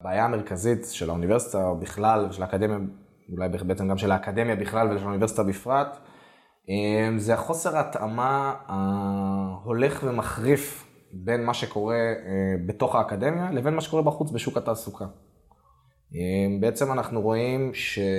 הבעיה המרכזית של האוניברסיטה בכלל ושל האקדמיה, אולי בעצם גם של האקדמיה בכלל ושל האוניברסיטה בפרט, זה החוסר התאמה ההולך ומחריף בין מה שקורה בתוך האקדמיה לבין מה שקורה בחוץ בשוק התעסוקה. בעצם אנחנו רואים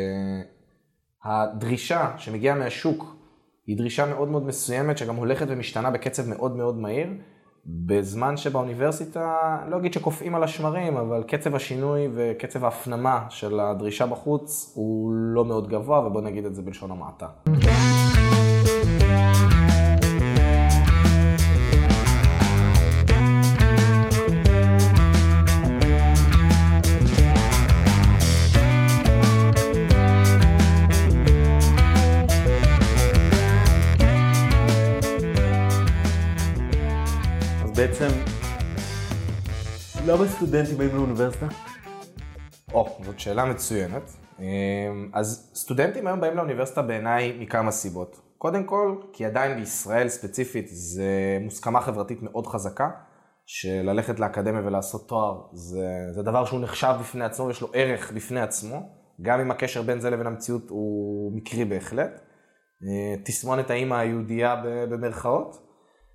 שהדרישה שמגיעה מהשוק היא דרישה מאוד מאוד מסוימת שגם הולכת ומשתנה בקצב מאוד מאוד מהיר, בזמן שבאוניברסיטה, לא אגיד שקופאים על השמרים, אבל קצב השינוי וקצב ההפנמה של הדרישה בחוץ הוא לא מאוד גבוה, ובוא נגיד את זה בלשון המעטה. בעצם, למה סטודנטים באים לאוניברסיטה? זאת שאלה מצוינת. אז סטודנטים היום באים לאוניברסיטה בעיניי מכמה סיבות. קודם כל, כי עדיין בישראל ספציפית זה מוסכמה חברתית מאוד חזקה, שללכת לאקדמיה ולעשות תואר זה דבר שהוא נחשב בפני עצמו, יש לו ערך בפני עצמו, גם אם הקשר בין זה לבין המציאות הוא מקרי בהחלט. תסמונת האמא היהודייה במרכאות.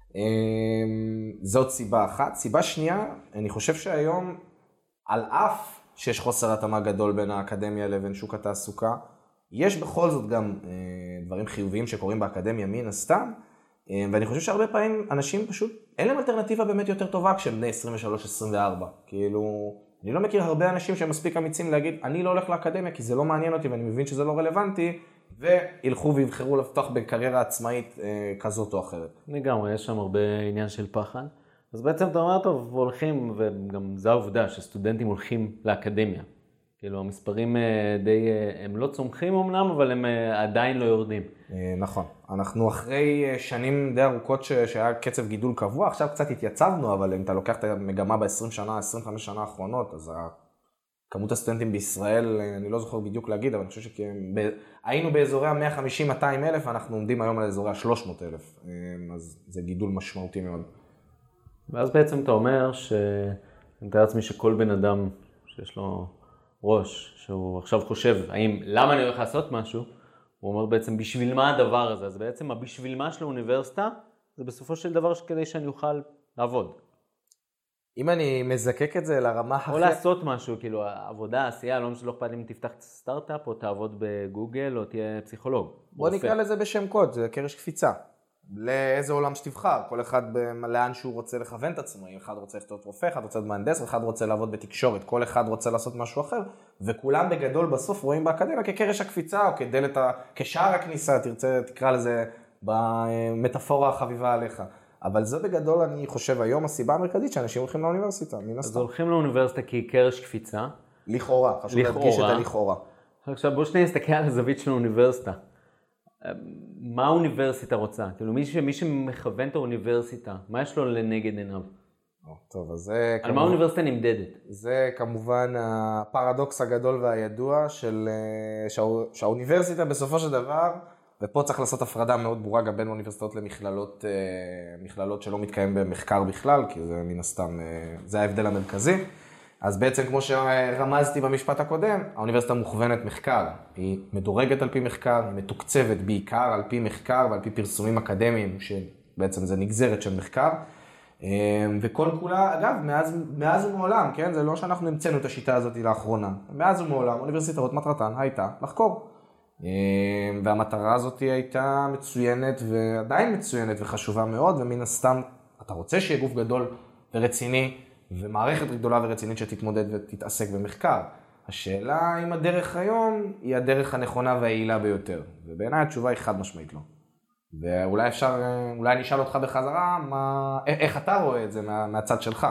זאת סיבה אחת. סיבה שנייה, אני חושב שהיום, על אף שיש חוסר התאמה גדול בין האקדמיה לבין שוק התעסוקה, יש בכל זאת גם דברים חיוביים שקורים באקדמיה מן הסתם, ואני חושב שהרבה פעמים אנשים פשוט, אין להם אלטרנטיבה באמת יותר טובה כשהם בני 23-24. כאילו, אני לא מכיר הרבה אנשים שהם מספיק אמיצים להגיד, אני לא הולך לאקדמיה כי זה לא מעניין אותי ואני מבין שזה לא רלוונטי, וילכו ויבחרו לפתוח בקריירה עצמאית כזאת או אחרת. לגמרי, יש שם הרבה עניין של פחד. אז בעצם אתה אומר טוב, הולכים, וגם זו העובדה שסטודנטים הולכים לאקדמיה. כאילו המספרים די, הם לא צומחים אמנם, אבל הם עדיין לא יורדים. נכון. אנחנו אחרי שנים די ארוכות שהיה קצב גידול קבוע, עכשיו קצת התייצבנו, אבל אם אתה לוקח את המגמה ב-20 שנה, 25 שנה האחרונות, אז כמות הסטודנטים בישראל, אני לא זוכר בדיוק להגיד, אבל אני חושב שהיינו באזורי ה-150-200 אלף, ואנחנו עומדים היום על אזורי ה-300 אלף, אז זה גידול משמעותי מאוד. ואז בעצם אתה אומר אני מתאר לעצמי שכל בן אדם שיש לו ראש, שהוא עכשיו חושב, למה אני הולך לעשות משהו, הוא אומר בעצם בשביל מה הדבר הזה, אז בעצם בשביל מה של האוניברסיטה, זה בסופו של דבר כדי שאני אוכל לעבוד. אם אני מזקק את זה לרמה או לעשות משהו, כאילו עבודה, עשייה, לא אכפת אם תפתח סטארט-אפ או תעבוד בגוגל או תהיה פסיכולוג. בוא נקרא לזה בשם קוד, זה קרש קפיצה. לאיזה עולם שתבחר, כל אחד לאן שהוא רוצה לכוון את עצמו, אחד רוצה להיות רופא, אחד רוצה להיות מהנדס, אחד רוצה לעבוד בתקשורת, כל אחד רוצה לעשות משהו אחר, וכולם בגדול בסוף רואים באקדמיה כקרש הקפיצה או כשער הכניסה, תקרא לזה במטאפורה החביבה עליך. אבל זה בגדול, אני חושב, היום הסיבה המרכזית שאנשים הולכים לאוניברסיטה, מן הסתם. אז הולכים לאוניברסיטה כי קרש קפיצה. לכאורה, חשוב להדגיש את הלכאורה. עכשיו בואו שנייה נסתכל על הזווית של האוניברסיטה. מה האוניברסיטה רוצה? כאילו מי שמכוון את האוניברסיטה, מה יש לו לנגד עיניו? טוב, אז זה... על מה האוניברסיטה נמדדת? זה כמובן הפרדוקס הגדול והידוע שהאוניברסיטה בסופו של דבר, ופה צריך לעשות הפרדה מאוד ברורה גם בין אוניברסיטאות למכללות שלא מתקיים במחקר בכלל, כי זה מן הסתם, זה ההבדל המרכזי. אז בעצם כמו שרמזתי במשפט הקודם, האוניברסיטה מוכוונת מחקר. היא מדורגת על פי מחקר, היא מתוקצבת בעיקר על פי מחקר ועל פי פרסומים אקדמיים, שבעצם זה נגזרת של מחקר. וכל כולה, אגב, מאז ומעולם, כן? זה לא שאנחנו המצאנו את השיטה הזאת לאחרונה. מאז ומעולם, אוניברסיטאות מטרתן הייתה לחקור. והמטרה הזאת הייתה מצוינת ועדיין מצוינת וחשובה מאוד, ומן הסתם אתה רוצה שיהיה גוף גדול ורציני, ומערכת גדולה ורצינית שתתמודד ותתעסק במחקר. השאלה אם הדרך היום היא הדרך הנכונה והיעילה ביותר. ובעיניי התשובה היא חד משמעית לא. ואולי אני אשאל אותך בחזרה, איך אתה רואה את זה מהצד שלך?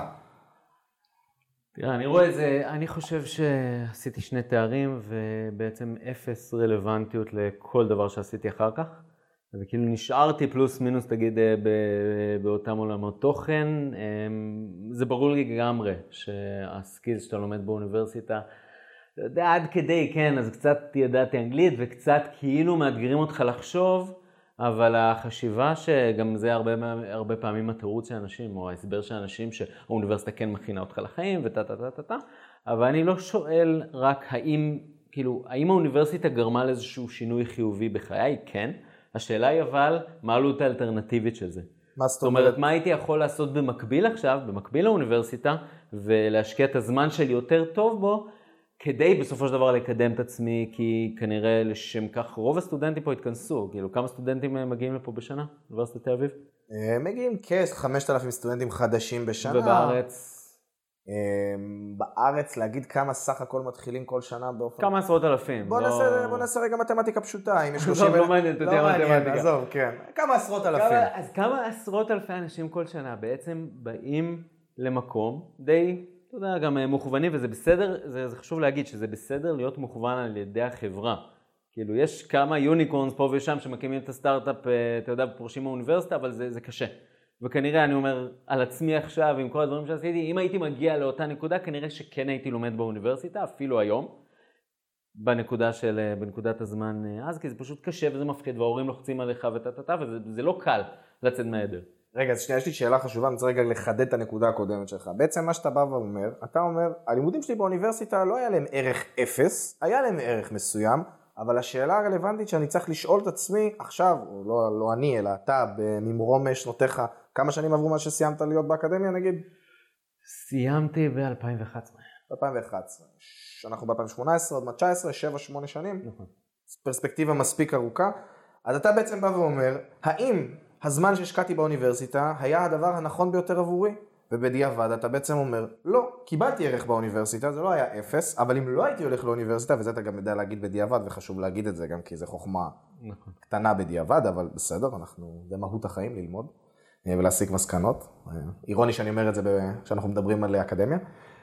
תראה, אני רואה את זה, אני חושב שעשיתי 2 תארים ובעצם 0 רלוונטיות לכל דבר שעשיתי אחר כך. וכאילו נשארתי פלוס מינוס, תגיד, באותם עולמות תוכן. זה ברור לי לגמרי שהסקילס שאתה לומד באוניברסיטה, אתה יודע, עד כדי, כן, אז קצת ידעתי אנגלית וקצת כאילו מאתגרים אותך לחשוב, אבל החשיבה שגם זה הרבה פעמים התירוץ של אנשים, או ההסבר של אנשים שהאוניברסיטה כן מכינה אותך לחיים, אבל אני לא שואל רק האם האוניברסיטה גרמה לאיזשהו שינוי חיובי בחיי? כן. השאלה היא אבל, מה העלות האלטרנטיבית של זה? זאת אומרת, מה הייתי יכול לעשות במקביל עכשיו, במקביל לאוניברסיטה, ולהשקיע את הזמן שלי יותר טוב בו, כדי בסופו של דבר לקדם את עצמי, כי כנראה לשם כך רוב הסטודנטים פה התכנסו. כאילו, כמה סטודנטים מגיעים לפה בשנה, אוניברסיטת תל אביב? מגיעים כ-5,000 סטודנטים חדשים בשנה. ובארץ? בארץ, להגיד כמה סך הכל מתחילים כל שנה באופן... כמה עשרות אלפים. בוא נעשה רגע מתמטיקה פשוטה. לא מעניין, תודה מתמטיקה. עזוב, כן. כמה עשרות אלפים. אז כמה עשרות אלפי אנשים כל שנה בעצם באים למקום די, אתה יודע, גם מוכוונים, וזה בסדר, זה חשוב להגיד שזה בסדר להיות מוכוון על ידי החברה. כאילו, יש כמה יוניקורנס פה ושם שמקימים את הסטארט-אפ, אתה יודע, פורשים מהאוניברסיטה, אבל זה קשה. וכנראה אני אומר על עצמי עכשיו, עם כל הדברים שעשיתי, אם הייתי מגיע לאותה נקודה, כנראה שכן הייתי לומד באוניברסיטה, אפילו היום, בנקודת הזמן אז, כי זה פשוט קשה וזה מפחיד, וההורים לוחצים עליך וזה לא קל לצאת מהעדר. רגע, אז שנייה, יש לי שאלה חשובה, אני רוצה רגע לחדד את הנקודה הקודמת שלך. בעצם מה שאתה בא ואומר, אתה אומר, הלימודים שלי באוניברסיטה לא היה להם ערך אפס, היה להם ערך מסוים, אבל השאלה הרלוונטית שאני צריך לשאול את עצמי עכשיו, או לא אני, אלא אתה, ממרום שנותיך, כמה שנים עברו מה שסיימת להיות באקדמיה, נגיד? סיימתי ב-2011. ב-2011. אנחנו ב-2018, עוד מעט 19, 7-8 שנים. נכון. פרספקטיבה מספיק ארוכה. אז אתה בעצם בא ואומר, האם הזמן שהשקעתי באוניברסיטה היה הדבר הנכון ביותר עבורי? ובדיעבד אתה בעצם אומר, לא, קיבלתי ערך באוניברסיטה, זה לא היה אפס, אבל אם לא הייתי הולך לאוניברסיטה, וזה אתה גם יודע להגיד בדיעבד, וחשוב להגיד את זה גם כי זה חוכמה קטנה בדיעבד, אבל בסדר, זה מהות החיים ללמוד ולהסיק מסקנות. אירוני שאני אומר את זה כשאנחנו מדברים על אקדמיה.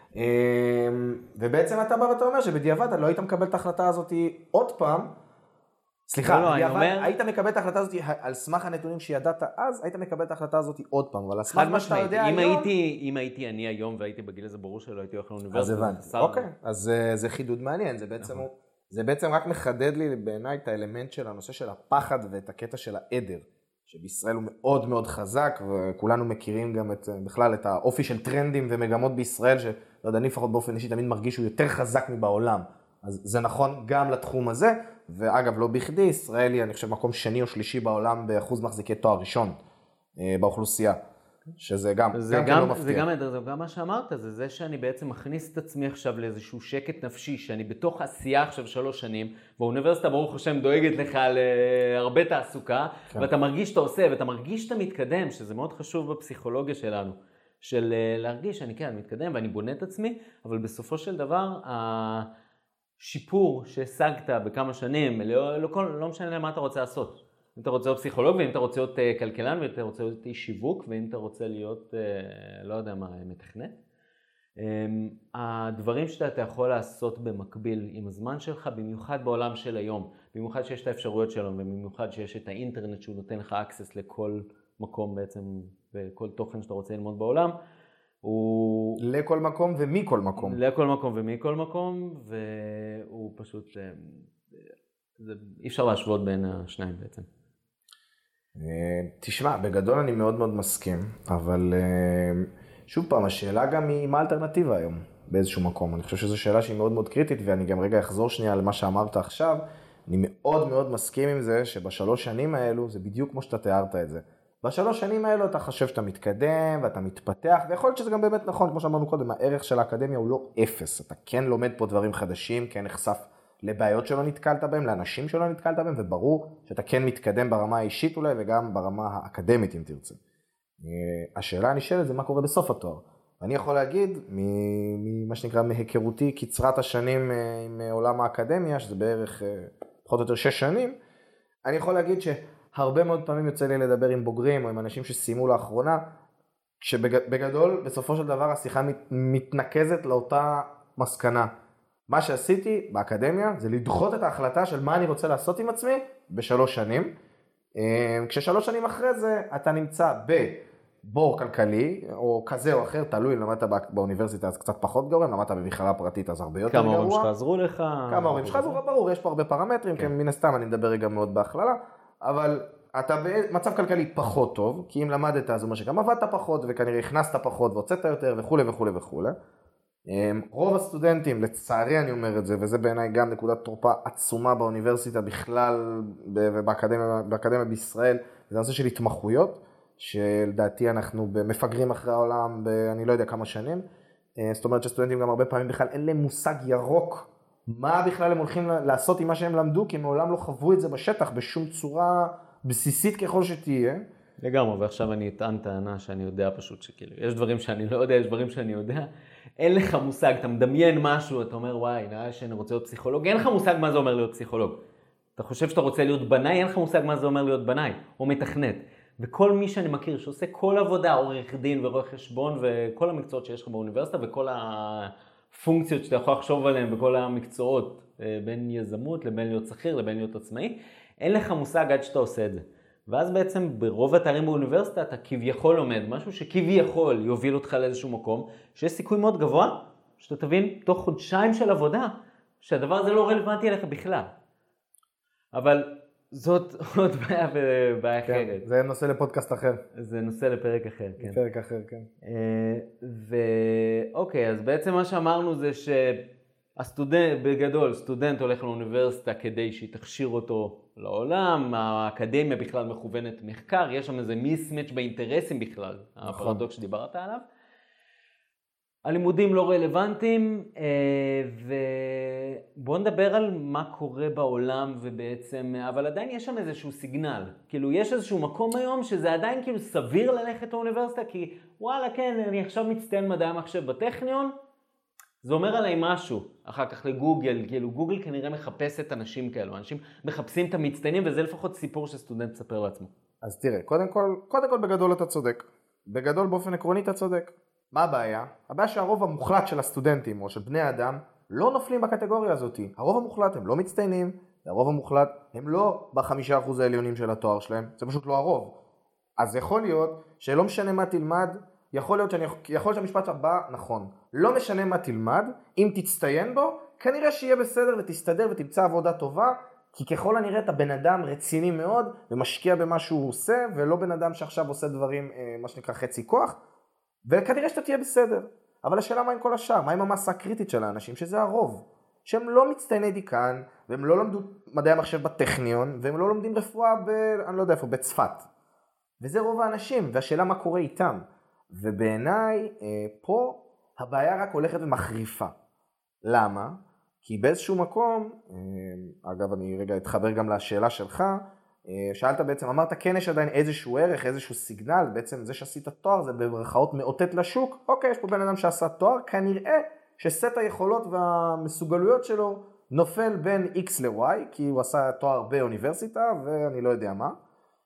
ובעצם אתה בא ואתה אומר שבדיעבד לא היית מקבל את ההחלטה הזאת עוד פעם, סליחה, היית מקבל את ההחלטה הזאת על סמך הנתונים שידעת אז, היית מקבל את ההחלטה הזאת עוד פעם, אבל על סמך מה שאתה יודע היום... אם הייתי אני היום והייתי בגיל הזה ברור שלא הייתי הולך לאוניברסיטה. אז הבנתי, אוקיי, אז זה חידוד מעניין, זה בעצם רק מחדד לי בעיניי את האלמנט של הנושא של הפחד ואת הקטע של העדר, שבישראל הוא מאוד מאוד חזק, וכולנו מכירים גם בכלל את האופי של טרנדים ומגמות בישראל, שלא יודע, אני לפחות באופן אישי תמיד מרגיש שהוא יותר חזק מבעולם. אז זה נכון גם לתחום הזה, ואגב, לא בכדי, ישראל היא, אני חושב, מקום שני או שלישי בעולם באחוז מחזיקי תואר ראשון באוכלוסייה, שזה גם לא מפתיע. זה גם מה שאמרת, זה שאני בעצם מכניס את עצמי עכשיו לאיזשהו שקט נפשי, שאני בתוך עשייה עכשיו 3 שנים, והאוניברסיטה ברוך השם דואגת לך להרבה תעסוקה, ואתה מרגיש שאתה עושה, ואתה מרגיש שאתה מתקדם, שזה מאוד חשוב בפסיכולוגיה שלנו, של להרגיש שאני כן מתקדם ואני בונה את עצמי, אבל בסופו של דבר, שיפור שהשגת בכמה שנים, לא משנה מה אתה רוצה לעשות. אם אתה רוצה להיות פסיכולוג, ואם אתה רוצה להיות כלכלן, ואם אתה רוצה להיות איש שיווק, ואם אתה רוצה להיות, לא יודע מה, מתכנת. הדברים שאתה יכול לעשות במקביל עם הזמן שלך, במיוחד בעולם של היום, במיוחד שיש את האפשרויות שלו, ובמיוחד שיש את האינטרנט שהוא נותן לך access לכל מקום בעצם, וכל תוכן שאתה רוצה ללמוד בעולם, לכל מקום ומכל מקום. לכל מקום ומכל מקום, והוא פשוט, אי אפשר להשוות בין השניים בעצם. תשמע, בגדול אני מאוד מאוד מסכים, אבל שוב פעם, השאלה גם היא מה האלטרנטיבה היום באיזשהו מקום. אני חושב שזו שאלה שהיא מאוד מאוד קריטית, ואני גם רגע אחזור שנייה למה שאמרת עכשיו. אני מאוד מאוד מסכים עם זה שב3 שנים האלו, זה בדיוק כמו שאתה תיארת את זה. ב3 שנים האלו אתה חושב שאתה מתקדם ואתה מתפתח, ויכול להיות שזה גם באמת נכון, כמו שאמרנו קודם, הערך של האקדמיה הוא לא אפס. אתה כן לומד פה דברים חדשים, כן נחשף לבעיות שלא נתקלת בהם, לאנשים שלא נתקלת בהם, וברור שאתה כן מתקדם ברמה האישית אולי, וגם ברמה האקדמית אם תרצה. השאלה הנשאלת זה מה קורה בסוף התואר. ואני יכול להגיד, ממה שנקרא מהיכרותי קצרת השנים עם עולם האקדמיה, שזה בערך פחות או יותר 6 שנים, אני יכול להגיד שהרבה מאוד פעמים יוצא לי לדבר עם בוגרים או עם אנשים שסיימו לאחרונה, שבגדול בסופו של דבר השיחה מתנקזת לאותה מסקנה. מה שעשיתי באקדמיה זה לדחות את ההחלטה של מה אני רוצה לעשות עם עצמי ב3 שנים. כש3 שנים אחרי זה אתה נמצא בבור כלכלי או כזה או אחר, תלוי, למדת באוניברסיטה אז קצת פחות גרוע, למדת במכללה פרטית אז הרבה יותר גרוע. כמה הורים שלך עזרו לך? כמה הורים שלך עזרו, ברור, יש פה הרבה פרמטרים, כן. מן הסתם אני מדבר רגע מאוד בהכללה, אבל אתה במצב כלכלי פחות טוב, כי אם למדת אז אומר שגם עבדת פחות וכנראה הכנסת פחות והוצאת יותר וכו' וכו' וכו'. רוב הסטודנטים, לצערי אני אומר את זה, וזה בעיניי גם נקודת תורפה עצומה באוניברסיטה בכלל ובאקדמיה בישראל, זה הנושא של התמחויות, שלדעתי אנחנו מפגרים אחרי העולם אני לא יודע כמה שנים. זאת אומרת שסטודנטים גם הרבה פעמים בכלל אין להם מושג ירוק מה בכלל הם הולכים לעשות עם מה שהם למדו, כי הם מעולם לא חוו את זה בשטח בשום צורה בסיסית ככל שתהיה. לגמרי, ועכשיו אני אטען טענה שאני יודע פשוט שכאילו, יש דברים שאני לא יודע, יש דברים שאני יודע. אין לך מושג, אתה מדמיין משהו, אתה אומר וואי, נראה שאני רוצה להיות פסיכולוג, אין לך מושג מה זה אומר להיות פסיכולוג. אתה חושב שאתה רוצה להיות בנאי, אין לך מושג מה זה אומר להיות בנאי, או מתכנת. וכל מי שאני מכיר שעושה כל עבודה, עורך דין ורואה חשבון, וכל המקצועות שיש לך באוניברסיטה, וכל הפונקציות שאתה יכול לחשוב עליהן, וכל המקצועות, בין יזמות לבין להיות שכיר, לבין להיות עצמאי, אין לך מושג עד שאתה עושה את זה. ואז בעצם ברוב התארים באוניברסיטה אתה כביכול לומד משהו שכביכול יוביל אותך לאיזשהו מקום, שיש סיכוי מאוד גבוה, שאתה תבין תוך חודשיים של עבודה, שהדבר הזה לא רלוונטי אליך בכלל. אבל זאת עוד בעיה אחרת. זה נושא לפודקאסט אחר. זה נושא לפרק אחר, כן. לפרק אחר, כן. ואוקיי, אז בעצם מה שאמרנו זה שהסטודנט, בגדול, סטודנט הולך לאוניברסיטה כדי שהיא תכשיר אותו לעולם, האקדמיה בכלל מכוונת מחקר, יש שם איזה מיסמץ' באינטרסים בכלל, הפרדוקס שדיברת עליו. הלימודים לא רלוונטיים, ובואו נדבר על מה קורה בעולם ובעצם, אבל עדיין יש שם איזשהו סיגנל. כאילו יש איזשהו מקום היום שזה עדיין כאילו סביר ללכת לאוניברסיטה, כי וואלה כן, אני עכשיו מצטיין מדעי המחשב בטכניון, זה אומר עליי משהו, אחר כך לגוגל, כאילו גוגל כנראה מחפשת אנשים כאלו, אנשים מחפשים את המצטיינים, וזה לפחות סיפור שסטודנט מספר לעצמו. אז תראה, קודם כל בגדול אתה צודק. בגדול באופן עקרוני אתה צודק. מה הבעיה? הבעיה שהרוב המוחלט של הסטודנטים או של בני האדם לא נופלים בקטגוריה הזאת. הרוב המוחלט הם לא מצטיינים, והרוב המוחלט הם לא ב5% העליונים של התואר שלהם, זה פשוט לא הרוב. אז יכול להיות שלא משנה מה תלמד, יכול להיות שהמשפט הבא נכון. לא משנה מה תלמד, אם תצטיין בו, כנראה שיהיה בסדר ותסתדר ותמצא עבודה טובה, כי ככל הנראה אתה בן אדם רציני מאוד ומשקיע במה שהוא עושה, ולא בן אדם שעכשיו עושה דברים, מה שנקרא חצי כוח, וכנראה שאתה תהיה בסדר. אבל השאלה מה עם כל השאר? מה עם המסה הקריטית של האנשים, שזה הרוב? שהם לא מצטייני דיקן, והם לא למדו מדעי המחשב בטכניון, והם לא לומדים רפואה אני לא יודע איפה, בצפת. וזה רוב האנשים, והשאלה מה קורה איתם. ובעיניי פה הבעיה רק הולכת ומחריפה. למה? כי באיזשהו מקום, אגב אני רגע אתחבר גם לשאלה שלך, שאלת בעצם, אמרת כן יש עדיין איזשהו ערך, איזשהו סיגנל, בעצם זה שעשית תואר זה במרכאות מאותת לשוק, אוקיי יש פה בן אדם שעשה תואר, כנראה שסט היכולות והמסוגלויות שלו נופל בין X ל-Y, כי הוא עשה תואר באוניברסיטה ואני לא יודע מה.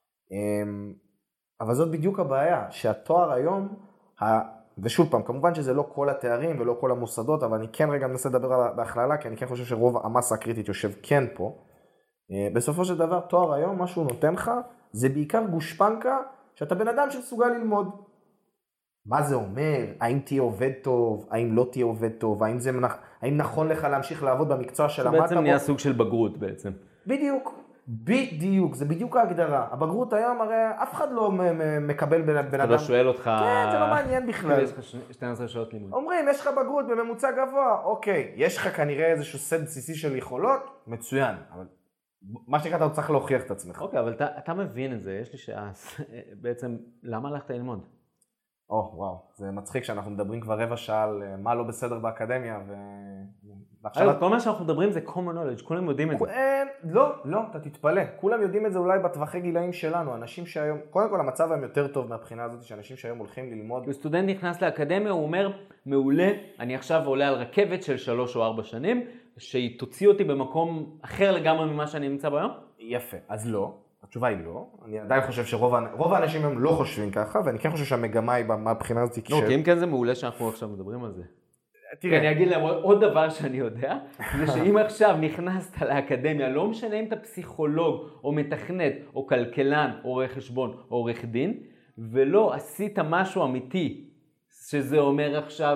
אבל זאת בדיוק הבעיה, שהתואר היום, ושוב פעם, כמובן שזה לא כל התארים ולא כל המוסדות, אבל אני כן רגע מנסה לדבר בהכללה, כי אני כן חושב שרוב המסה הקריטית יושב כן פה. בסופו של דבר, תואר היום, מה שהוא נותן לך, זה בעיקר גושפנקה, שאתה בן אדם שמסוגל ללמוד. מה זה אומר? האם תהיה עובד טוב? האם לא תהיה עובד טוב? האם נכון לך להמשיך לעבוד במקצוע של המטה? בעצם נהיה סוג של בגרות בעצם. בדיוק, זה בדיוק ההגדרה. הבגרות היום הרי אף אחד לא מקבל בן אדם. אתה לא שואל אותך. כן, זה לא מעניין בכלל. יש לך 12 שעות לימוד. אומרים, יש לך בגרות בממוצע גבוה, אוקיי, יש לך כנראה איזשהו סט בסיסי של יכולות, מצוין, אבל מה שנקרא אתה צריך להוכיח את עצמך. אוקיי, אבל אתה מבין את זה, יש לי שעה, בעצם, למה הלכת ללמוד? וואו, זה מצחיק שאנחנו מדברים כבר רבע שעה על מה לא בסדר באקדמיה, כל מה שאנחנו מדברים זה common knowledge, כולם יודעים את זה. לא, אתה תתפלא, כולם יודעים את זה אולי בטווחי גילאים שלנו, אנשים שהיום, קודם כל המצב הם יותר טוב מהבחינה הזאת, שאנשים שהיום הולכים ללמוד. סטודנט נכנס לאקדמיה, הוא אומר, מעולה, אני עכשיו עולה על רכבת של 3 או 4 שנים, שהיא תוציא אותי במקום אחר לגמרי ממה שאני נמצא בו היום? יפה, אז לא. התשובה היא לא, אני עדיין חושב שרוב האנשים הם לא חושבים ככה, ואני כן חושב שהמגמה היא מהבחינה הזאת כי אם כן זה מעולה שאנחנו עכשיו מדברים על זה. תראה, אני אגיד להם עוד דבר שאני יודע, זה שאם עכשיו נכנסת לאקדמיה, לא משנה אם אתה פסיכולוג, או מתכנת, או כלכלן, או רואה חשבון, או עורך דין, ולא עשית משהו אמיתי, שזה אומר עכשיו,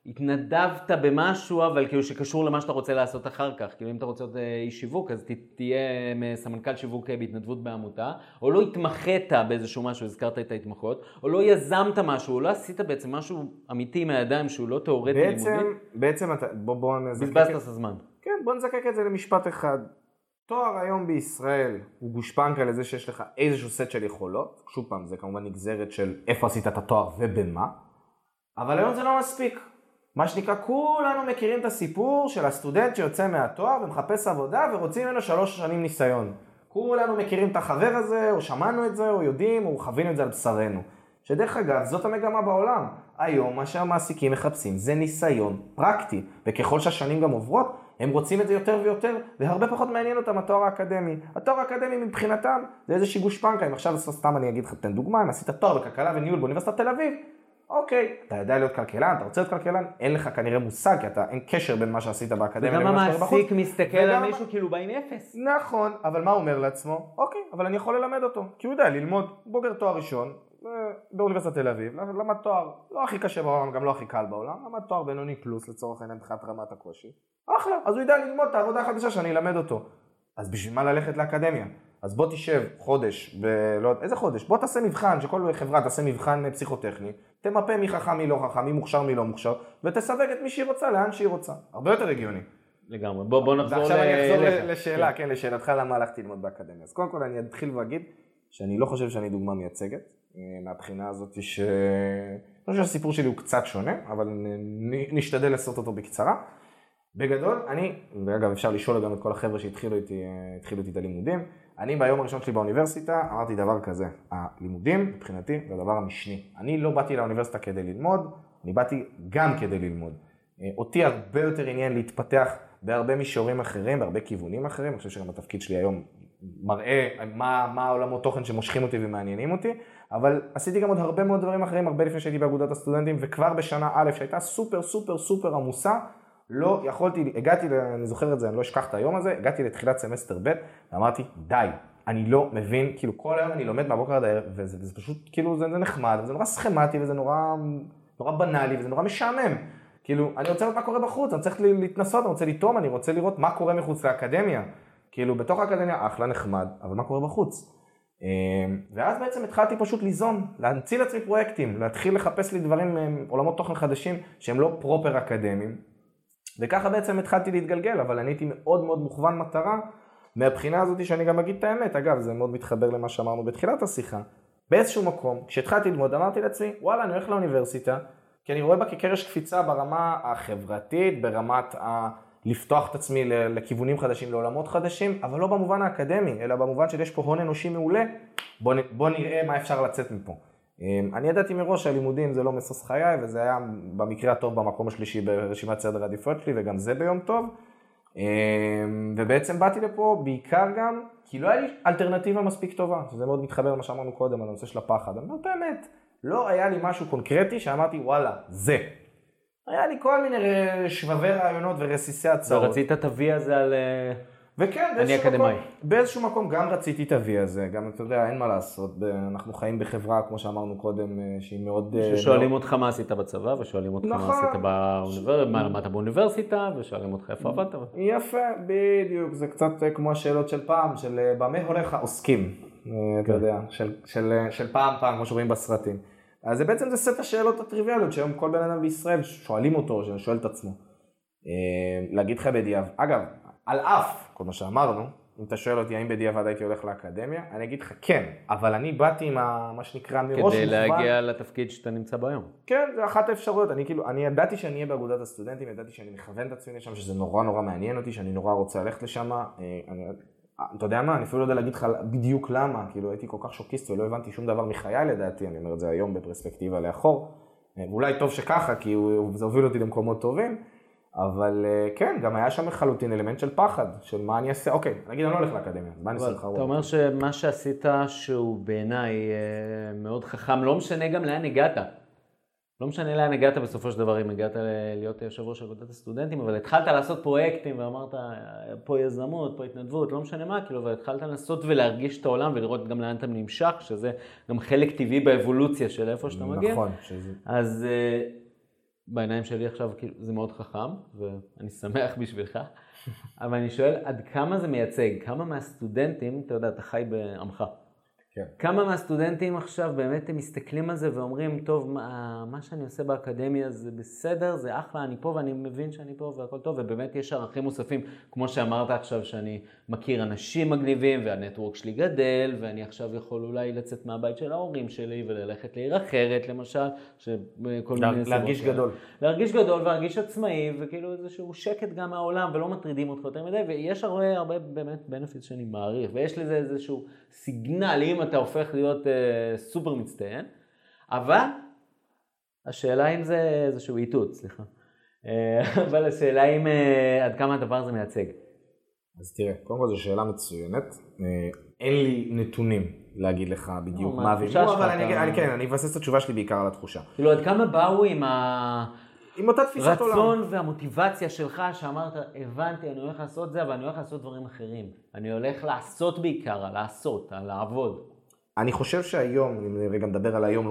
התנדבת במשהו, אבל כאילו שקשור למה שאתה רוצה לעשות אחר כך. כאילו אם אתה רוצה להיות איש שיווק, אז תהיה סמנכ"ל שיווק בהתנדבות בעמותה, או לא התמחית באיזשהו משהו, הזכרת את ההתמחות, או לא יזמת משהו, או לא עשית בעצם משהו אמיתי מהידיים שהוא לא תיאורטי לימודי. בעצם בוא נזקק... בזבזת את הזמן. כן, בוא נזקק את זה למשפט אחד. תואר היום בישראל הוא גושפנקה לזה שיש לך איזשהו סט של יכולות. שוב פעם, זה כמובן נגזרת של איפה עשית את התואר ובמה. אבל היום זה לא מספיק. מה שנקרא, כולנו מכירים את הסיפור של הסטודנט שיוצא מהתואר ומחפש עבודה ורוצים ממנו 3 שנים ניסיון. כולנו מכירים את החבר הזה, או שמענו את זה, או יודעים, או חווינו את זה על בשרנו. שדרך אגב, זאת המגמה בעולם. היום מה שהמעסיקים מחפשים זה ניסיון פרקטי, וככל שהשנים גם עוברות, הם רוצים את זה יותר ויותר, והרבה פחות מעניין אותם התואר האקדמי. התואר האקדמי מבחינתם זה איזושהי גושפנקה. אם עכשיו סתם אני אגיד לך, תן דוגמה, אם עשית תואר בכלכלה וניהול באוניברסיטת תל אביב, אוקיי, אתה יודע להיות כלכלן, אתה רוצה להיות כלכלן, אין לך כנראה מושג, כי אין קשר בין מה שעשית באקדמיה וגם המעסיק מסתכל על מישהו כאילו בא עם 0. נכון, אבל מה הוא אומר לעצמו? אוקיי, אבל אני יכול ללמד אותו, כי הוא יודע ללמוד בוגר תואר ראשון באוניברסיטת תל אביב, למד תואר לא הכי קשה בעולם, גם לא הכי קל בעולם, למד תואר בינוני פלוס לצורך העניין מבחינת רמת הקושי. אחלה, אז הוא יודע ללמוד את העבודה החדשה שאני אלמד אותו. אז בשביל מה ללכת לאקדמיה? אז בוא תשב חודש, איזה חודש? בוא תעשה מבחן, שכל חברה תעשה מבחן פסיכוטכני, תמפה מי חכם, מי לא חכם, מי מוכשר, מי לא מוכשר, ותסווג את מי שהיא רוצה, לאן שהיא רוצה. הרבה יותר הגיוני. לגמרי. בוא נחזור ועכשיו אני אחזור לשאלה, כן, לשאלתך למה הלכתי ללמוד באקדמיה. אז קודם כל אני אתחיל ואגיד שאני לא חושב שאני דוגמה מייצגת, מהבחינה הזאת אני חושב שהסיפור שלי הוא קצת שונה, אבל נשתדל לעשות אותו בקצרה. בגדול, ואגב אפשר לשאול גם את כל החבר'ה שהתחילו איתי את הלימודים, אני ביום הראשון שלי באוניברסיטה אמרתי דבר כזה, הלימודים מבחינתי זה הדבר המשני. אני לא באתי לאוניברסיטה כדי ללמוד, אני באתי גם כדי ללמוד. אותי הרבה יותר עניין להתפתח בהרבה מישורים אחרים, בהרבה כיוונים אחרים, אני חושב שגם התפקיד שלי היום מראה מה העולמות תוכן שמושכים אותי ומעניינים אותי, אבל עשיתי גם עוד הרבה מאוד דברים אחרים, הרבה לפני שהייתי באגודת הסטודנטים, וכבר בשנה א' שהייתה סופר סופר סופר עמוסה, לא יכולתי, אני זוכר את זה, אני לא אשכח את היום הזה, הגעתי לתחילת סמסטר ב' ואמרתי, די, אני לא מבין, כאילו כל היום אני לומד מהבוקר עד הערב, וזה פשוט, כאילו זה נחמד, וזה נורא סכמטי, וזה נורא בנאלי, וזה נורא משעמם. כאילו, אני רוצה לראות מה קורה בחוץ, אני צריך להתנסות, אני רוצה לטעום, אני רוצה לראות מה קורה מחוץ לאקדמיה. כאילו, בתוך האקדמיה, אחלה נחמד, אבל מה קורה בחוץ? ואז בעצם התחלתי פשוט ליזום, להמציא לעצמי פרויקטים, להתחיל לחפש לי דברים, עולמות תוכן חדשים, שהם לא פרופר אקדמיים. וככה בעצם התחלתי להתגלגל, אבל אני הייתי מאוד מאוד מוכוון מטרה, מהבחינה הזאת שאני גם אגיד את האמת, אגב, זה מאוד מתחבר למה שאמרנו בתחילת השיחה. באיזשהו מקום, כשהתחלתי ללמוד, אמרתי לעצמי, וואלה, אני הולך לאוניברסיטה, כי אני רואה בה כקרש קפיצה ברמה החברתית, ברמת לפתוח את עצמי לכיוונים חדשים, לעולמות חדשים, אבל לא במובן האקדמי, אלא במובן שיש פה הון אנושי מעולה, בוא נראה מה אפשר לצאת מפה. אני ידעתי מראש שהלימודים זה לא משוש חיי, וזה היה במקרה הטוב במקום השלישי ברשימת סדר העדיפויות שלי, וגם זה ביום טוב. ובעצם באתי לפה בעיקר גם, כי לא היה לי אלטרנטיבה מספיק טובה, שזה מאוד מתחבר למה שאמרנו קודם, על הנושא של הפחד. אני אומר את האמת, לא היה לי משהו קונקרטי שאמרתי, וואלה, זה. היה לי כל מיני שבבי רעיונות ורסיסי הצעות. ורצית את ה-V הזה על... וכן, באיזשהו מקום גם רציתי את ה-V הזה, גם אתה יודע, אין מה לעשות, אנחנו חיים בחברה, כמו שאמרנו קודם, שהיא מאוד... ששואלים אותך מה עשית בצבא, ושואלים אותך מה עשית באוניברסיטה, מה למדת באוניברסיטה, ושואלים אותך איפה עבדת. יפה, בדיוק, זה קצת כמו השאלות של פעם, של במה הולך העוסקים, אתה יודע, של פעם, כמו שרואים בסרטים. אז זה בעצם זה סט השאלות הטריוויאליות, שהיום כל בן אדם בישראל שואלים אותו, שואל את עצמו. להגיד לך בדיעבד, אגב, על אף, כל מה שאמרנו, אם אתה שואל אותי האם בדיעבד הייתי הולך לאקדמיה, אני אגיד לך כן, אבל אני באתי עם מה שנקרא מראש מוכוון. כדי להגיע לתפקיד שאתה נמצא ביום. כן, זה אחת האפשרויות, אני ידעתי שאני אהיה באגודת הסטודנטים, ידעתי שאני מכוון את עצמי לשם, שזה נורא נורא מעניין אותי, שאני נורא רוצה ללכת לשם, אתה יודע מה, אני אפילו לא יודע להגיד לך בדיוק למה, כאילו הייתי כל כך שוקיסט ולא הבנתי שום דבר מחיי לדעתי, אני אומר את זה היום בפרספקטיבה לאחור, ואולי טוב שככה, כי זה הוביל אותי למקומות טובים, אבל כן, גם היה שם לחלוטין אלמנט של פחד, של מה אני אעשה, אוקיי, נגיד אני לא הולך לאקדמיה, מה אני אעשה לך? אתה אומר שמה שעשית שהוא בעיניי מאוד חכם, לא משנה גם לאן הגעת. לא משנה לאן הגעת בסופו של דבר, אם הגעת להיות יושב ראש אגודת הסטודנטים, אבל התחלת לעשות פרויקטים ואמרת, פה יזמות, פה התנדבות, לא משנה מה, כאילו, אבל התחלת לנסות ולהרגיש את העולם ולראות גם לאן אתה נמשך, שזה גם חלק טבעי באבולוציה של איפה שאתה מגיע. נכון. אז בעיניים שלי עכשיו כאילו זה מאוד חכם, ואני שמח בשבילך, אבל אני שואל עד כמה זה מייצג, כמה מהסטודנטים, אתה יודע, אתה חי בעמך, כן. כמה מהסטודנטים עכשיו באמת הם מסתכלים על זה ואומרים, טוב, מה שאני עושה באקדמיה זה בסדר, זה אחלה, אני פה ואני מבין שאני פה והכל טוב, ובאמת יש ערכים מוספים, כמו שאמרת עכשיו, שאני מכיר אנשים מגניבים והנטוורק שלי גדל, ואני עכשיו יכול אולי לצאת מהבית של ההורים שלי וללכת לעיר אחרת, למשל, להרגיש גדול. להרגיש גדול ולהרגיש עצמאי, וכאילו איזשהו שקט גם מהעולם, ולא מטרידים אותך יותר מדי, ויש הרבה באמת בנפיץ שאני מעריך, ויש לזה איזשהו סיגנל, אם אתה הופך להיות סופר מצטיין, אבל השאלה אם זה איזשהו איתות, סליחה. אבל השאלה אם עד כמה הדבר הזה מייצג. אז תראה, קודם כל זו שאלה מצוינת. אין לי נתונים להגיד לך בדיוק מה ואימו, אבל אני אבסס את התשובה שלי בעיקר על התחושה. כאילו עד כמה באו עם אותה תפיסת עולם. הרצון והמוטיבציה שלך שאמרת, הבנתי, אני הולך לעשות זה, אבל אני הולך לעשות דברים אחרים. אני הולך לעשות בעיקר, על לעשות, על לעבוד. אני חושב שהיום, אני רגע מדבר על היום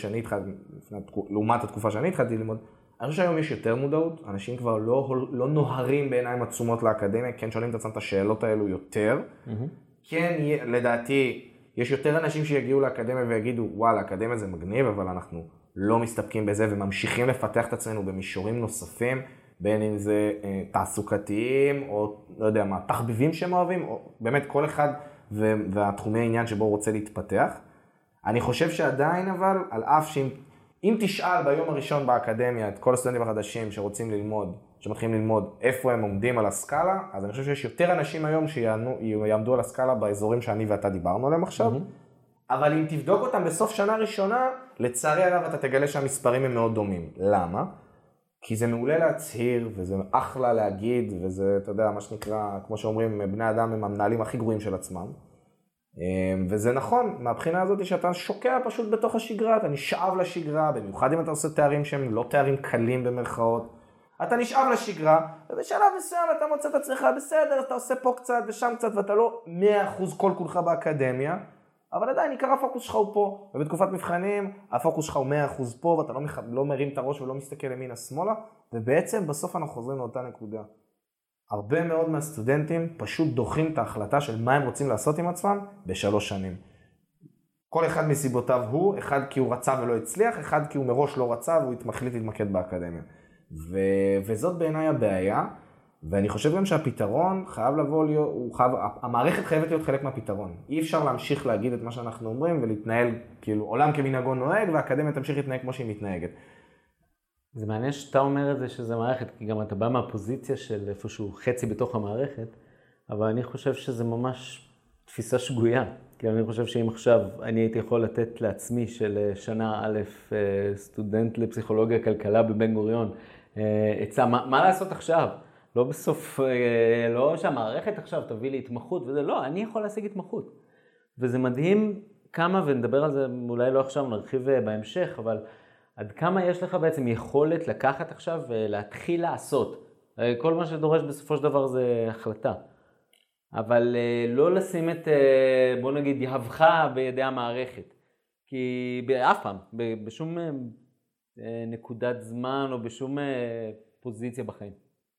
לעומת התקופה שאני התחלתי ללמוד, אני חושב שהיום יש יותר מודעות, אנשים כבר לא נוהרים בעיניים עצומות לאקדמיה, כן שואלים את עצמם את השאלות האלו יותר. כן, לדעתי, יש יותר אנשים שיגיעו לאקדמיה ויגידו, וואלה, האקדמיה זה מגניב, אבל אנחנו לא מסתפקים בזה וממשיכים לפתח את עצמנו במישורים נוספים, בין אם זה תעסוקתיים או לא יודע מה, תחביבים שהם אוהבים, או באמת כל אחד והתחומי העניין שבו הוא רוצה להתפתח. אני חושב שעדיין אבל, על אף שאם תשאל ביום הראשון באקדמיה את כל הסטודנטים החדשים שרוצים ללמוד, שמתחילים ללמוד איפה הם עומדים על הסקאלה, אז אני חושב שיש יותר אנשים היום שיעמדו על הסקאלה באזורים שאני ואתה דיברנו עליהם עכשיו. אבל אם תבדוק אותם בסוף שנה ראשונה, לצערי הרב אתה תגלה שהמספרים הם מאוד דומים. למה? כי זה מעולה להצהיר, וזה אחלה להגיד, וזה, אתה יודע, מה שנקרא, כמו שאומרים, בני אדם הם המנהלים הכי גרועים של עצמם. וזה נכון, מהבחינה הזאת שאתה שוקע פשוט בתוך השגרה, אתה נשאב לשגרה, במיוחד אם אתה עושה תארים שהם לא תארים קלים במרכאות. אתה נשאב לשגרה, ובשלב מסוים אתה מוצא את עצמך בסדר, אתה עושה פה קצת ושם קצת, ואתה לא 100% כל כולך באקדמיה, אבל עדיין עיקר הפוקוס שלך הוא פה, ובתקופת מבחנים הפוקוס שלך הוא 100% פה, ואתה לא מרים את הראש ולא מסתכל ימינה שמאלה, ובעצם בסוף אנחנו חוזרים לאותה נקודה. הרבה מאוד מהסטודנטים פשוט דוחים את ההחלטה של מה הם רוצים לעשות עם עצמם ב3 שנים. כל אחד מסיבותיו הוא, אחד כי הוא רצה ולא הצליח, אחד כי הוא מראש לא רצה והוא מחליט להתמקד באקדמיה. וזאת בעיניי הבעיה, ואני חושב גם שהפתרון חייב לבוא להיות, המערכת חייבת להיות חלק מהפתרון. אי אפשר להמשיך להגיד את מה שאנחנו אומרים ולהתנהל כאילו עולם כמנהגו נוהג, והאקדמיה תמשיך להתנהג כמו שהיא מתנהגת. זה מעניין שאתה אומר את זה שזה מערכת, כי גם אתה בא מהפוזיציה של איפשהו חצי בתוך המערכת, אבל אני חושב שזה ממש תפיסה שגויה. כי אני חושב שאם עכשיו אני הייתי יכול לתת לעצמי של שנה א' סטודנט לפסיכולוגיה כלכלה בבן גוריון, עצה, מה לעשות עכשיו? לא בסוף, לא שהמערכת עכשיו תביא לי התמחות וזה, לא, אני יכול להשיג התמחות. וזה מדהים כמה, ונדבר על זה אולי לא עכשיו, נרחיב בהמשך, אבל עד כמה יש לך בעצם יכולת לקחת עכשיו ולהתחיל לעשות. כל מה שדורש בסופו של דבר זה החלטה. אבל לא לשים את, בוא נגיד, יהבך בידי המערכת. כי באף פעם, בשום נקודת זמן או בשום פוזיציה בחיים.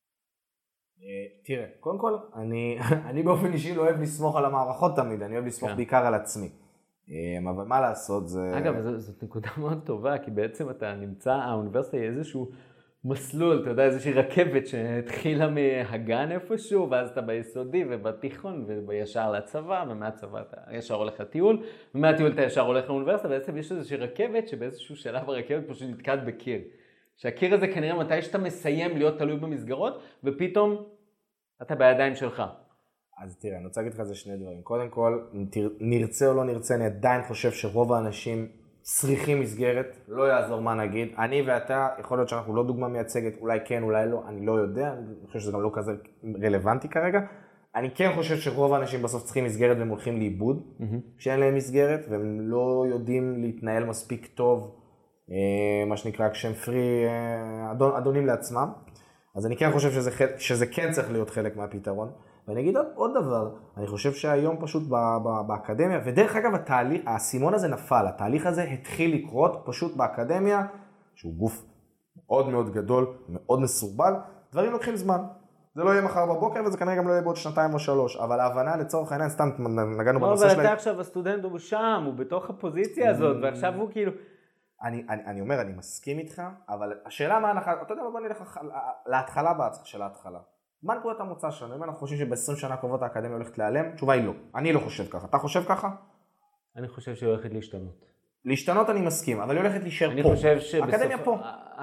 תראה, קודם כל, אני באופן אישי לא אוהב לסמוך על המערכות תמיד, אני אוהב לסמוך בעיקר על עצמי. אבל מה לעשות זה... אגב, זאת נקודה מאוד טובה, כי בעצם אתה נמצא, האוניברסיטה היא איזשהו מסלול, אתה יודע, איזושהי רכבת שהתחילה מהגן איפשהו, ואז אתה ביסודי ובתיכון, וישר לצבא, ומהצבא אתה ישר הולך לטיול, ומהטיול אתה ישר הולך לאוניברסיטה, ובעצם יש איזושהי רכבת שבאיזשהו שלב הרכבת פשוט נתקעת בקיר. שהקיר הזה כנראה מתי שאתה מסיים להיות תלוי במסגרות, ופתאום אתה בידיים שלך. אז תראה, אני רוצה להגיד לך על זה שני דברים. קודם כל, נרצה או לא נרצה, אני עדיין חושב שרוב האנשים צריכים מסגרת, לא יעזור מה נגיד. אני ואתה, יכול להיות שאנחנו לא דוגמה מייצגת, אולי כן, אולי לא, אני לא יודע, אני חושב שזה גם לא כזה רלוונטי כרגע. אני כן חושב שרוב האנשים בסוף צריכים מסגרת והם הולכים לאיבוד, כשאין להם מסגרת, והם לא יודעים להתנהל מספיק טוב, מה שנקרא, כשהם פרי, אדונים לעצמם. אז אני כן חושב שזה כן צריך להיות חלק מהפתרון. ואני אגיד עוד דבר, אני חושב שהיום פשוט באקדמיה, ודרך אגב הסימון הזה נפל, התהליך הזה התחיל לקרות פשוט באקדמיה, שהוא גוף מאוד מאוד גדול, מאוד מסורבל, דברים לוקחים זמן. זה לא יהיה מחר בבוקר, וזה כנראה גם לא יהיה בעוד 2 או 3, אבל ההבנה לצורך העניין, סתם נגענו בנושא שלהם. אבל אתה עכשיו הסטודנט הוא שם, הוא בתוך הפוזיציה הזאת, ועכשיו הוא כאילו... אני אומר, אני מסכים איתך, אבל השאלה מה אנחנו... אתה יודע, בוא נלך להתחלה של ההתחלה. מה נקודת המוצא שלנו? אם אנחנו חושבים שב-20 שנה הקרובות האקדמיה הולכת להיעלם, תשובה היא לא. אני לא חושב ככה. אתה חושב ככה? אני חושב שהיא הולכת להשתנות. להשתנות אני מסכים, אבל היא הולכת להישאר פה. אני חושב שבסוף... האקדמיה פה.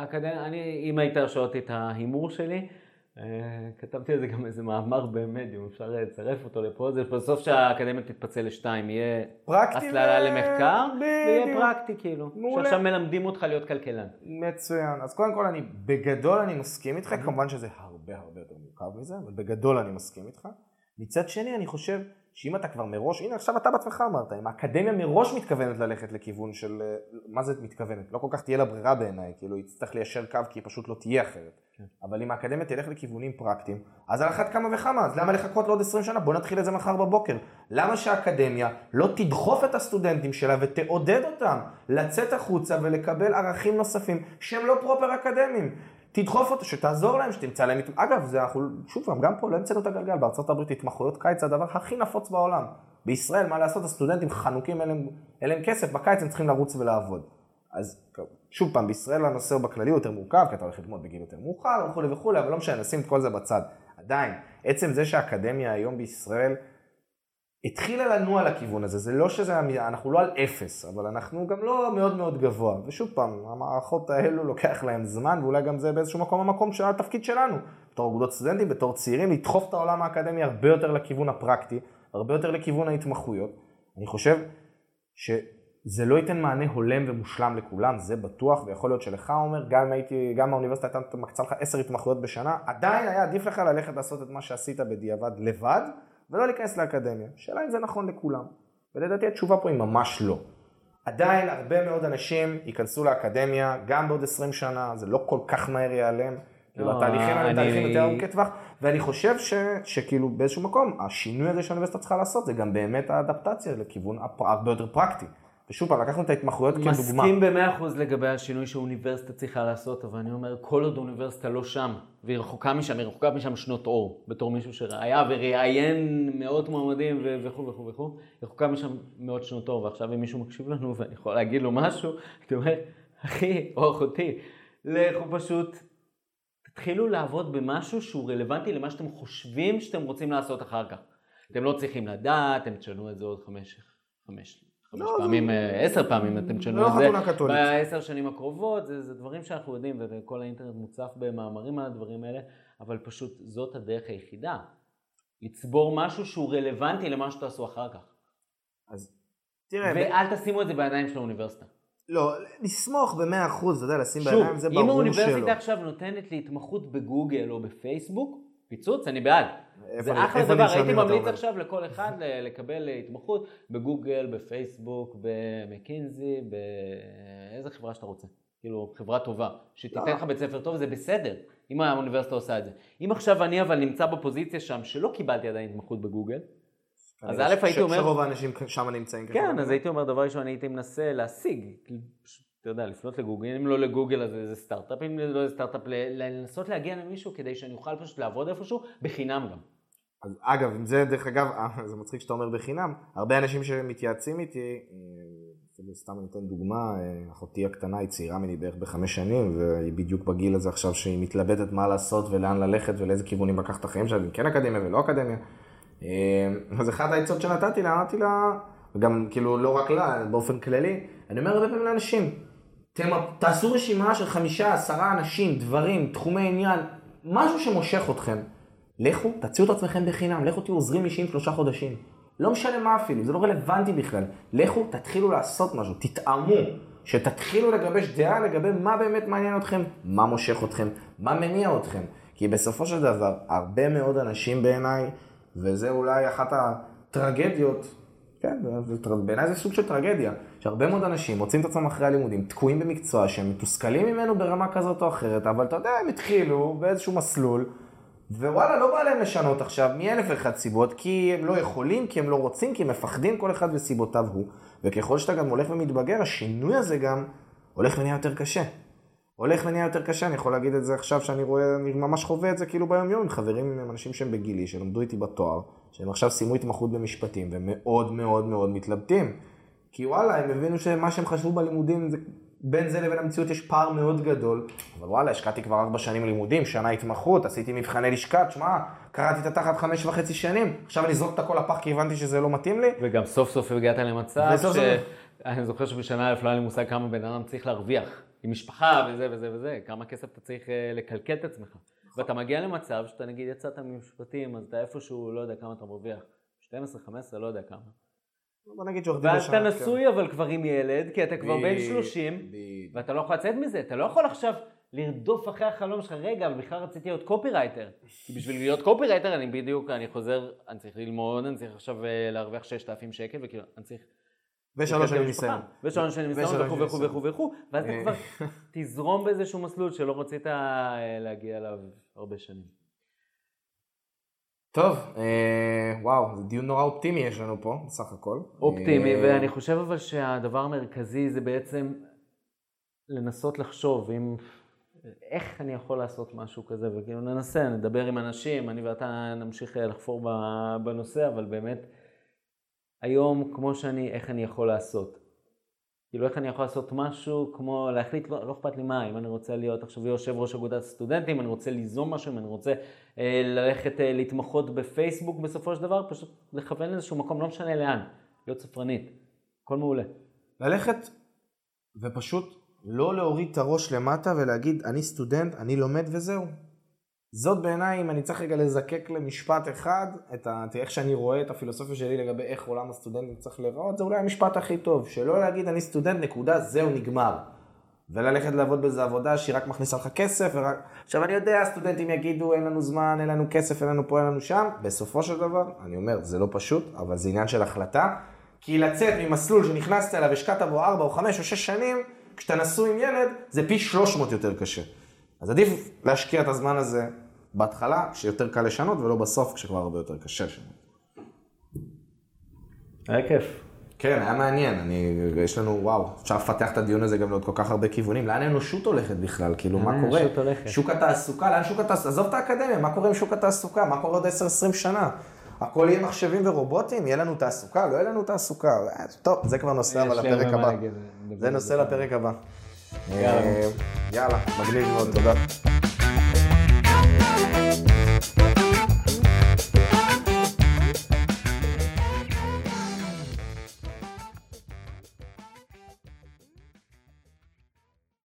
אם היית הרשאות את ההימור שלי, כתבתי על זה גם איזה מאמר במדיום, אפשר לצרף אותו לפה, זה בסוף שהאקדמיה תתפצל לשתיים, יהיה הסללה למחקר, ויהיה פרקטי כאילו, שעכשיו מלמדים אותך להיות כלכלן. מצוין, אז קודם כל בגדול אני מסכים איתך, כמובן שזה הרבה יותר מורכב מזה, אבל בגדול אני מסכים איתך. מצד שני אני חושב שאם אתה כבר מראש, הנה עכשיו אתה בעצמך אמרת, אם האקדמיה מראש מתכוונת ללכת לכיוון של, מה זה מתכוונת? לא כל כך תהיה לה ברירה בעיניי, כאילו היא תצטרך ליישר קו כי היא פשוט לא תהיה אחרת. אבל אם האקדמיה תלך לכיוונים פרקטיים, אז על אחת כמה וכמה, אז למה לחכות לעוד 20 שנה? בוא נתחיל את זה מחר בבוקר. למה שהאקדמיה לא תדחוף את הסטודנטים שלה ותעודד אותם לצאת החוצה ולקבל ערכים נוספים שהם לא פרופר אקדמיים? תדחוף אותו, שתעזור להם, שתמצא להם... אגב, זה אנחנו, שוב פעם, גם פה לא המצאנו את הגלגל, בארצות הברית התמחויות קיץ זה הדבר הכי נפוץ בעולם. בישראל, מה לעשות, הסטודנטים חנוקים אליהם כסף, בקיץ הם צריכים לרוץ ולעבוד. אז שוב פעם, בישראל הנושא הוא בכללי יותר מורכב, כי אתה הולך ללמוד בגיל יותר מאוחר וכו', אבל לא משנה, נשים את כל זה בצד. עדיין, עצם זה שהאקדמיה היום בישראל התחילה לנוע לכיוון הזה, זה לא שזה, אנחנו לא על 0, אבל אנחנו גם לא מאוד מאוד גבוה. ושוב פעם, המערכות האלו לוקח להם זמן, ואולי גם זה באיזשהו המקום של התפקיד שלנו. בתור אגודות סטודנטים, בתור צעירים, לדחוף את העולם האקדמי הרבה יותר לכיוון הפרקטי, הרבה יותר לכיוון ההתמחויות. אני חושב שזה לא ייתן מענה הולם ומושלם לכולם, זה בטוח, ויכול להיות שלך אומר, גם האוניברסיטה הייתה מקצה לך 10 התמחויות בשנה, עדיין היה עדיף לך ללכת לעשות את מה שעשית בדיעבד לבד, ולא להיכנס לאקדמיה. שאלה אם זה נכון לכולם. ולדעתי התשובה פה היא ממש לא. עדיין הרבה מאוד אנשים ייכנסו לאקדמיה, גם בעוד 20 שנה, זה לא כל כך מהר ייעלם. התהליכים האלה תהליכים יותר ארוכי טווח, ואני חושב שכאילו באיזשהו מקום, השינוי הזה שהאוניברסיטה צריכה לעשות, זה גם באמת האדפטציה לכיוון הרבה יותר פרקטי. ושוב פעם, לקחנו את ההתמחויות כדוגמה. מסכים ב100% לגבי השינוי שהאוניברסיטה צריכה לעשות, אבל אני אומר, כל עוד האוניברסיטה לא שם, והיא רחוקה משם שנות אור, בתור מישהו שראיה וראיין מאות מועמדים וכו', רחוקה משם מאות שנות אור, ועכשיו אם מישהו מקשיב לנו ואני יכול להגיד לו משהו, אתה אומר, אחי או אחותי, לכו פשוט, תתחילו לעבוד במשהו שהוא רלוונטי למה שאתם חושבים שאתם רוצים לעשות אחר כך. אתם לא צריכים לדעת, אתם תשנו את זה עוד 5 פעמים, 10 פעמים אתם תשנו את זה, ב10 שנים הקרובות, זה דברים שאנחנו יודעים, וכל האינטרנט מוצף במאמרים על הדברים האלה, אבל פשוט זאת הדרך היחידה, לצבור משהו שהוא רלוונטי למה שתעשו אחר כך. אז תראה... ואל תשימו את זה בידיים של האוניברסיטה. לא, לסמוך ב100%, אתה יודע, לשים בידיים, זה ברור שלא. אם האוניברסיטה עכשיו נותנת לי התמחות בגוגל או בפייסבוק, פיצוץ, אני בעד. זה אחלה דבר, הייתי ממליץ עכשיו לכל אחד לקבל התמחות בגוגל, בפייסבוק, במקינזי, באיזה חברה שאתה רוצה. כאילו, חברה טובה, שתיתן לך בית ספר טוב, זה בסדר, אם האוניברסיטה עושה את זה. אם עכשיו אני אבל נמצא בפוזיציה שם, שלא קיבלתי עדיין התמחות בגוגל, אז א' הייתי אומר... שרוב האנשים שם נמצאים. כן, אז הייתי אומר, דבר ראשון, הייתי מנסה להשיג, אתה יודע, לפנות לגוגל, אם לא לגוגל אז זה סטארט-אפ, אם לא זה סטארט-אפ, לנסות להגיע למישהו כדי שאני אוכל פשוט לעבוד איפשהו, בחינם גם. אז אגב, אם זה דרך אגב, זה מצחיק שאתה אומר בחינם, הרבה אנשים שמתייעצים איתי, סתם אני אתן דוגמה, אחותי הקטנה היא צעירה ממני בערך ב5 שנים, והיא בדיוק בגיל הזה עכשיו שהיא מתלבטת מה לעשות ולאן ללכת ולאיזה כיוונים לקח את החיים שלה, אם כן אקדמיה ולא אקדמיה. אז אחד העצות שנתתי לה, אמרתי לה, וגם כאילו לא רק לה, באופן כללי, אני אומר הרבה פעמים לאנשים, תעשו רשימה של 5-10 אנשים, דברים, תחומי עניין, משהו שמושך אתכם. לכו, תציעו את עצמכם בחינם, לכו תהיו עוזרים אישיים 3 חודשים. לא משנה מה אפילו, זה לא רלוונטי בכלל. לכו, תתחילו לעשות משהו, תתאמו, שתתחילו לגבש דעה לגבי מה באמת מעניין אתכם, מה מושך אתכם, מה מניע אתכם. כי בסופו של דבר, הרבה מאוד אנשים בעיניי, וזה אולי אחת הטרגדיות, כן, בעיניי זה סוג של טרגדיה, שהרבה מאוד אנשים מוצאים את עצמם אחרי הלימודים, תקועים במקצוע שהם מתוסכלים ממנו ברמה כזאת או אחרת, אבל אתה יודע, הם התחילו באיזשהו מסלול, ווואלה, לא בא להם לשנות עכשיו מ1,001 סיבות, כי הם לא יכולים, כי הם לא רוצים, כי הם מפחדים כל אחד וסיבותיו הוא, וככל שאתה גם הולך ומתבגר, השינוי הזה גם הולך ונהיה יותר קשה. הולך ונהיה יותר קשה, אני יכול להגיד את זה עכשיו שאני רואה, אני ממש חווה את זה כאילו ביום יום, עם חברים, עם אנשים שהם בגילי, שלמדו איתי בתואר, שהם עכשיו סיימו התמחות במשפטים, והם מאוד מאוד מאוד מתלבטים. כי וואלה, הם הבינו שמה שהם חשבו בלימודים, בין זה לבין המציאות יש פער מאוד גדול. אבל וואלה, השקעתי כבר 4 שנים לימודים, שנה התמחות, עשיתי מבחני לשכת, שמע, קראתי את התחת 5.5 שנים, עכשיו אני זרוק את הכל לפח כי הבנתי שזה לא מתאים לי. וגם סוף סוף הגעת למצב אני זוכר שבשנה א' לא היה לי מושג כמה בן אדם צריך להרוויח, עם משפחה וזה וזה וזה, כמה כסף אתה צריך לקלקל את עצמך. ואתה מגיע למצב שאתה נגיד יצאת ממשפטים, אז אתה איפשהו לא יודע כמה אתה מרוויח, 12, 15, לא יודע כמה. בוא נגיד שעובדים ואז אתה נשוי אבל כבר עם ילד, כי אתה כבר בן 30, ואתה לא יכול לצאת מזה, אתה לא יכול עכשיו לרדוף אחרי החלום שלך, רגע, אבל בכלל רציתי להיות קופירייטר. כי בשביל להיות קופירייטר אני חוזר, אני צריך ללמוד, אני צריך עכשיו להרוויח 6,000 שקל, וכאילו, אני צריך... ו3 שנים ניסיון. ו3 שנים ניסיון, וכו', ואז אתה כבר תזרום באיזשהו מסלול שלא רצית להגיע אליו הרבה שנים. טוב, וואו, זה דיון נורא אופטימי יש לנו פה, בסך הכל. אופטימי, ואני חושב אבל שהדבר המרכזי זה בעצם לנסות לחשוב איך אני יכול לעשות משהו כזה, וכאילו ננסה, נדבר עם אנשים, אני ואתה נמשיך לחפור בנושא, אבל באמת, היום כמו איך אני יכול לעשות. כאילו איך אני יכול לעשות משהו כמו להחליט, לא אכפת לי מה, אם אני רוצה להיות עכשיו יושב ראש אגודת סטודנטים, אני רוצה ליזום משהו, אם אני רוצה ללכת להתמחות בפייסבוק בסופו של דבר, פשוט לכוון איזשהו מקום, לא משנה לאן, להיות ספרנית, הכל מעולה. ללכת ופשוט לא להוריד את הראש למטה ולהגיד אני סטודנט, אני לומד וזהו. זאת בעיניי, אם אני צריך רגע לזקק למשפט אחד, איך שאני רואה את הפילוסופיה שלי לגבי איך עולם הסטודנטים צריך לראות, זה אולי המשפט הכי טוב, שלא להגיד אני סטודנט, נקודה, זהו נגמר. וללכת לעבוד בזה עבודה שהיא רק מכניסה לך כסף, עכשיו אני יודע, הסטודנטים יגידו אין לנו זמן, אין לנו כסף, אין לנו פה, אין לנו שם, בסופו של דבר, אני אומר, זה לא פשוט, אבל זה עניין של החלטה, כי לצאת ממסלול שנכנסת אליו, השקעת בו 4 או 5 או 6 שנים, כשאתה נשוי עם ילד, זה פי 300 יותר קשה. אז עדיף להשקיע את הזמן הזה בהתחלה, שיותר קל לשנות, ולא בסוף, כשכבר הרבה יותר קשה לשנות. היה כיף. כן, היה מעניין. יש לנו, וואו, אפשר לפתח את הדיון הזה גם לעוד כל כך הרבה כיוונים. לאן האנושות הולכת בכלל? כאילו, מה קורה? שוק התעסוקה, לאן שוק התעסוקה? עזוב את האקדמיה, מה קורה עם שוק התעסוקה? מה קורה עוד 10-20 שנה? הכל יהיה מחשבים ורובוטים? יהיה לנו תעסוקה? לא יהיה לנו תעסוקה? טוב, זה כבר נושא אבל לפרק הבא. זה נושא לפרק הבא. יאללה, מגניב מאוד, תודה.